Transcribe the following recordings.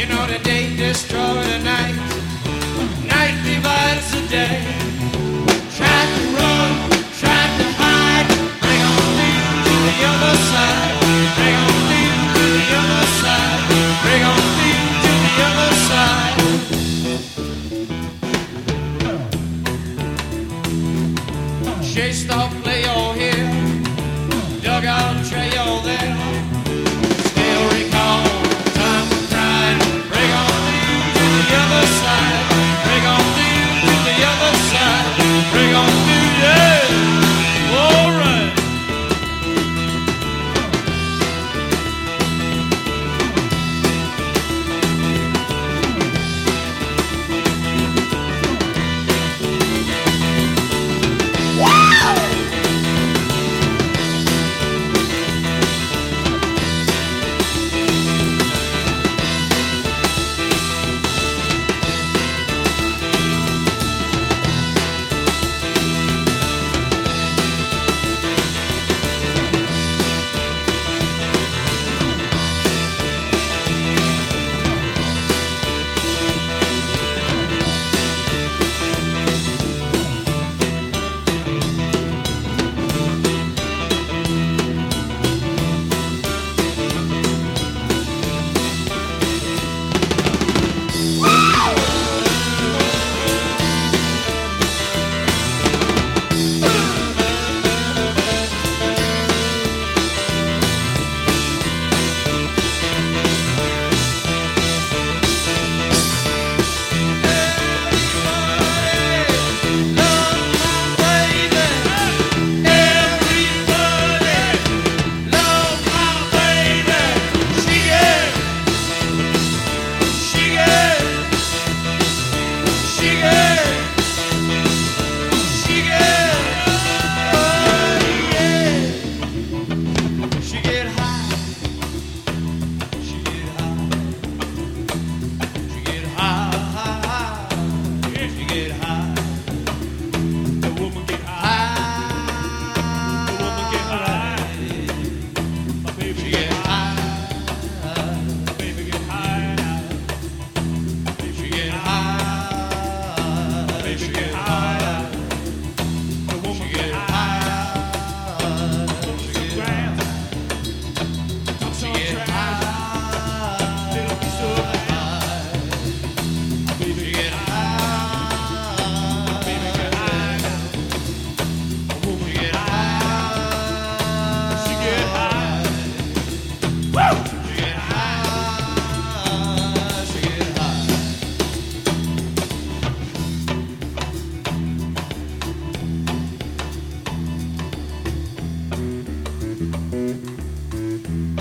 know the day destroys the night. Night divides the day. Try to run, try to hide. Bring on through to the other side. Bring on through to the other side. Bring on through to the other side. Chased off, play all here. Dug out, trail there. Still recall time of pride. Bring on through to the other side. Bring on through to the other side. Bring on through, yeah. All right.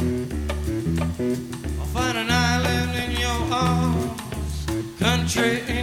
I'll find an island in your arms, country